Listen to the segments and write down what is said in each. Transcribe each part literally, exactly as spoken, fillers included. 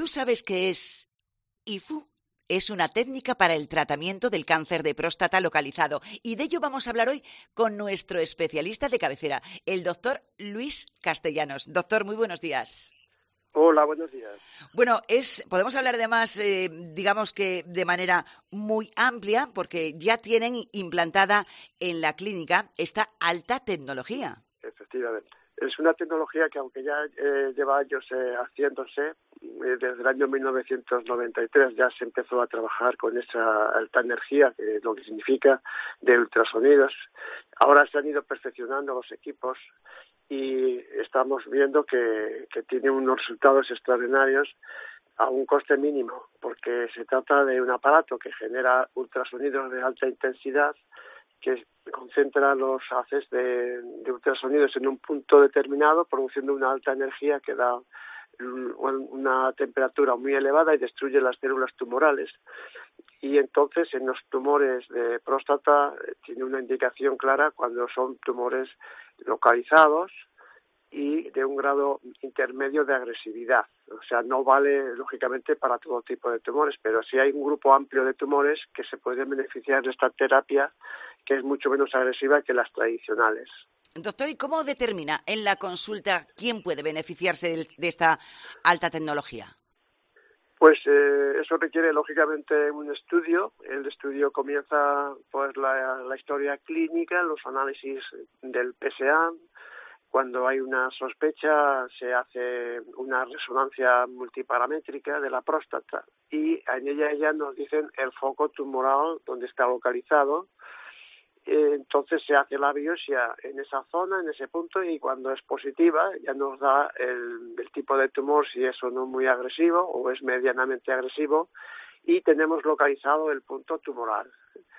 ¿Tú sabes qué es I F U? Es una técnica para el tratamiento del cáncer de próstata localizado. Y de ello vamos a hablar hoy con nuestro especialista de cabecera, el doctor Luis Castellanos. Doctor, muy buenos días. Hola, buenos días. Bueno, es, podemos hablar además, eh, digamos que de manera muy amplia, porque ya tienen implantada en la clínica esta alta tecnología. Efectivamente. Es una tecnología que, aunque ya eh, lleva años eh, haciéndose, eh, desde el año mil novecientos noventa y tres ya se empezó a trabajar con esa alta energía, que es lo que significa, de ultrasonidos. Ahora se han ido perfeccionando los equipos y estamos viendo que, que tiene unos resultados extraordinarios a un coste mínimo, porque se trata de un aparato que genera ultrasonidos de alta intensidad, que concentra los haces de, de ultrasonidos en un punto determinado, produciendo una alta energía que da una temperatura muy elevada y destruye las células tumorales. Y entonces en los tumores de próstata tiene una indicación clara cuando son tumores localizados y de un grado intermedio de agresividad. O sea, no vale, lógicamente, para todo tipo de tumores, pero sí hay un grupo amplio de tumores que se pueden beneficiar de esta terapia, que es mucho menos agresiva que las tradicionales. Doctor, ¿y cómo determina en la consulta quién puede beneficiarse de, de esta alta tecnología? Pues eh, eso requiere, lógicamente, un estudio. El estudio comienza pues la, la historia clínica, los análisis del P S A. Cuando hay una sospecha, se hace una resonancia multiparamétrica de la próstata y en ella ya nos dicen el foco tumoral donde está localizado. Entonces se hace la biopsia en esa zona, en ese punto, y cuando es positiva ya nos da el, el tipo de tumor, si es o no muy agresivo o es medianamente agresivo, y tenemos localizado el punto tumoral.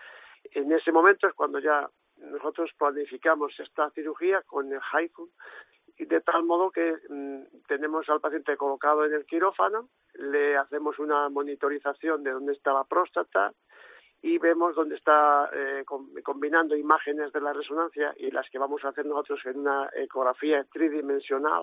En ese momento es cuando ya nosotros planificamos esta cirugía con el H I F U, y de tal modo que mmm, tenemos al paciente colocado en el quirófano, le hacemos una monitorización de dónde está la próstata y vemos dónde está eh, combinando imágenes de la resonancia y las que vamos a hacer nosotros en una ecografía tridimensional,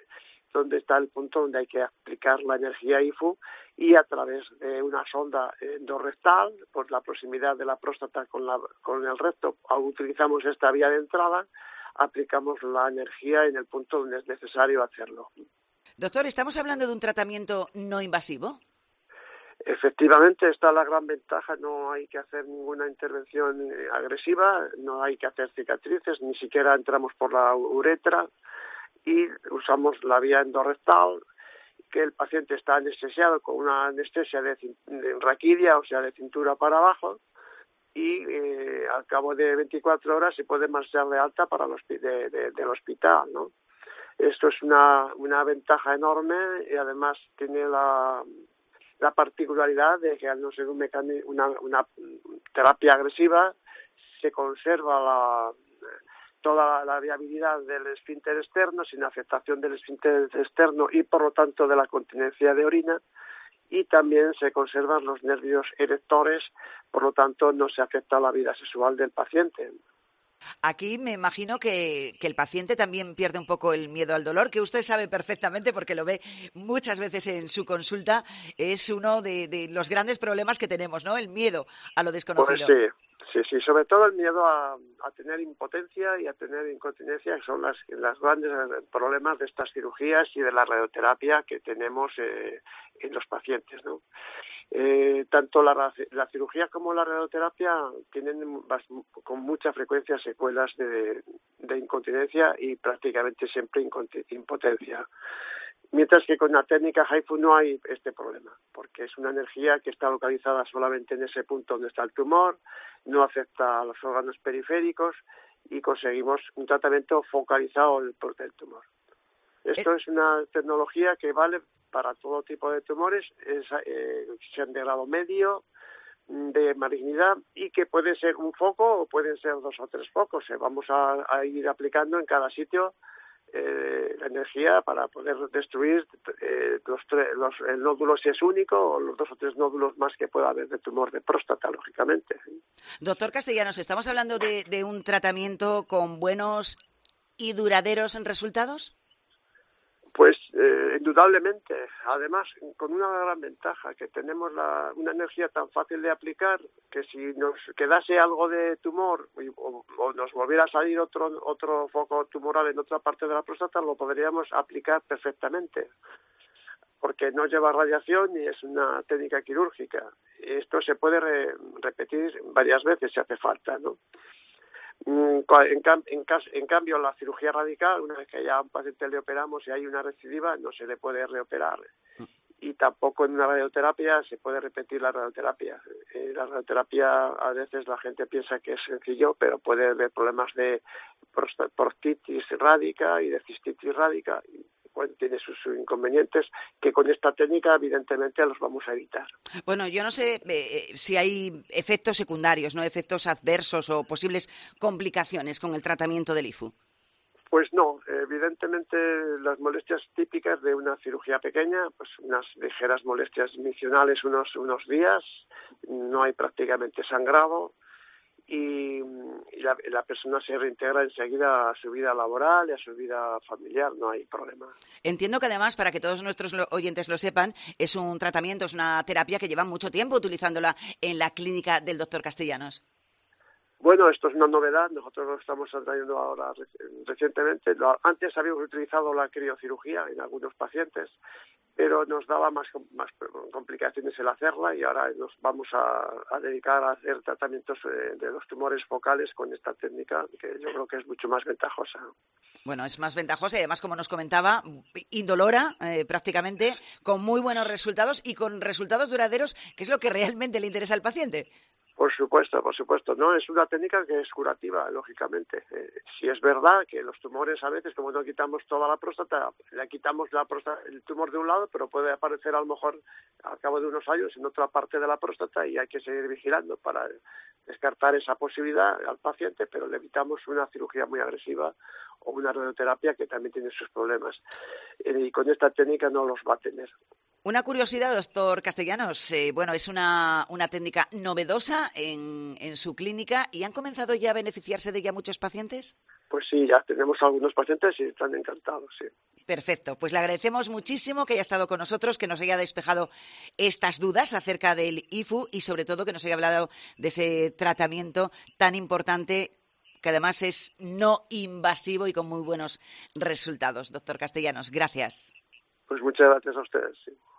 donde está el punto donde hay que aplicar la energía I F U, y a través de una sonda endorrectal, por la proximidad de la próstata con, la, con el recto, utilizamos esta vía de entrada, aplicamos la energía en el punto donde es necesario hacerlo. Doctor, ¿estamos hablando de un tratamiento no invasivo? Efectivamente, está la gran ventaja, no hay que hacer ninguna intervención agresiva, no hay que hacer cicatrices, ni siquiera entramos por la uretra y usamos la vía endorrectal, que el paciente está anestesiado con una anestesia de, de raquidia, o sea, de cintura para abajo, y eh, al cabo de veinticuatro horas se puede marchar de alta para los, de, de, del hospital, ¿no? Esto es una, una ventaja enorme y además tiene la, la particularidad de que al no ser un mecanismo, una, una terapia agresiva, se conserva la toda la viabilidad del esfínter externo sin afectación del esfínter externo y por lo tanto de la continencia de orina, y también se conservan los nervios erectores, por lo tanto no se afecta la vida sexual del paciente. Aquí me imagino que, que el paciente también pierde un poco el miedo al dolor, que usted sabe perfectamente porque lo ve muchas veces en su consulta. Es uno de, de los grandes problemas que tenemos, ¿no? El miedo a lo desconocido. Pues sí. Sí, sí, sobre todo el miedo a, a tener impotencia y a tener incontinencia, que son las, las grandes problemas de estas cirugías y de la radioterapia que tenemos eh, en los pacientes, ¿no? Eh, tanto la, la cirugía como la radioterapia tienen con mucha frecuencia secuelas de, de incontinencia y prácticamente siempre impotencia. Mientras que con la técnica H I F U no hay este problema, porque es una energía que está localizada solamente en ese punto donde está el tumor, no afecta a los órganos periféricos y conseguimos un tratamiento focalizado del, del tumor. Esto es una tecnología que vale para todo tipo de tumores, es, eh, sean de grado medio, de malignidad, y que puede ser un foco o pueden ser dos o tres focos. Eh, vamos a, a ir aplicando en cada sitio Eh, la energía para poder destruir eh, los, tre- los el nódulo si es único o los dos o tres nódulos más que pueda haber de tumor de próstata, lógicamente. Doctor Castellanos, ¿estamos hablando de, de un tratamiento con buenos y duraderos resultados? Pues Eh, indudablemente, además con una gran ventaja, que tenemos la, una energía tan fácil de aplicar que si nos quedase algo de tumor o, o nos volviera a salir otro otro foco tumoral en otra parte de la próstata, lo podríamos aplicar perfectamente, porque no lleva radiación y es una técnica quirúrgica. Esto se puede re, repetir varias veces si hace falta, ¿no? En, cam en, en cambio, la cirugía radical, una vez que ya a un paciente le operamos y hay una recidiva, no se le puede reoperar. Y tampoco en una radioterapia se puede repetir la radioterapia. Eh, la radioterapia, a veces la gente piensa que es sencillo, pero puede haber problemas de prostitis rádica y de cistitis rádica. Bueno, tiene sus inconvenientes que con esta técnica evidentemente los vamos a evitar. Bueno, yo no sé eh, si hay efectos secundarios, no efectos adversos o posibles complicaciones con el tratamiento del I F U. Pues no, evidentemente las molestias típicas de una cirugía pequeña, pues unas ligeras molestias misionales unos unos días, no hay prácticamente sangrado. Y, y la, la persona se reintegra enseguida a su vida laboral y a su vida familiar, no hay problema. Entiendo que además, para que todos nuestros oyentes lo sepan, es un tratamiento, es una terapia que lleva mucho tiempo utilizándola en la clínica del doctor Castellanos. Bueno, esto es una novedad, nosotros lo estamos trayendo ahora recientemente. Antes habíamos utilizado la criocirugía en algunos pacientes, pero nos daba más, más complicaciones el hacerla y ahora nos vamos a, a dedicar a hacer tratamientos de, de los tumores focales con esta técnica, que yo creo que es mucho más ventajosa. Bueno, es más ventajosa y además, como nos comentaba, indolora eh, prácticamente, con muy buenos resultados y con resultados duraderos, que es lo que realmente le interesa al paciente. Por supuesto, por supuesto. No, es una técnica que es curativa, lógicamente. Eh, si es verdad que los tumores a veces, como no quitamos toda la próstata, le quitamos la próstata, el tumor de un lado, pero puede aparecer a lo mejor al cabo de unos años en otra parte de la próstata y hay que seguir vigilando para descartar esa posibilidad al paciente, pero le evitamos una cirugía muy agresiva o una radioterapia que también tiene sus problemas. Eh, y con esta técnica no los va a tener. Una curiosidad, doctor Castellanos, eh, bueno, es una, una técnica novedosa en, en su clínica y ¿han comenzado ya a beneficiarse de ella muchos pacientes? Pues sí, ya tenemos algunos pacientes y están encantados, sí. Perfecto, pues le agradecemos muchísimo que haya estado con nosotros, que nos haya despejado estas dudas acerca del I F U y sobre todo que nos haya hablado de ese tratamiento tan importante que además es no invasivo y con muy buenos resultados. Doctor Castellanos, gracias. Pues muchas gracias a ustedes, sí.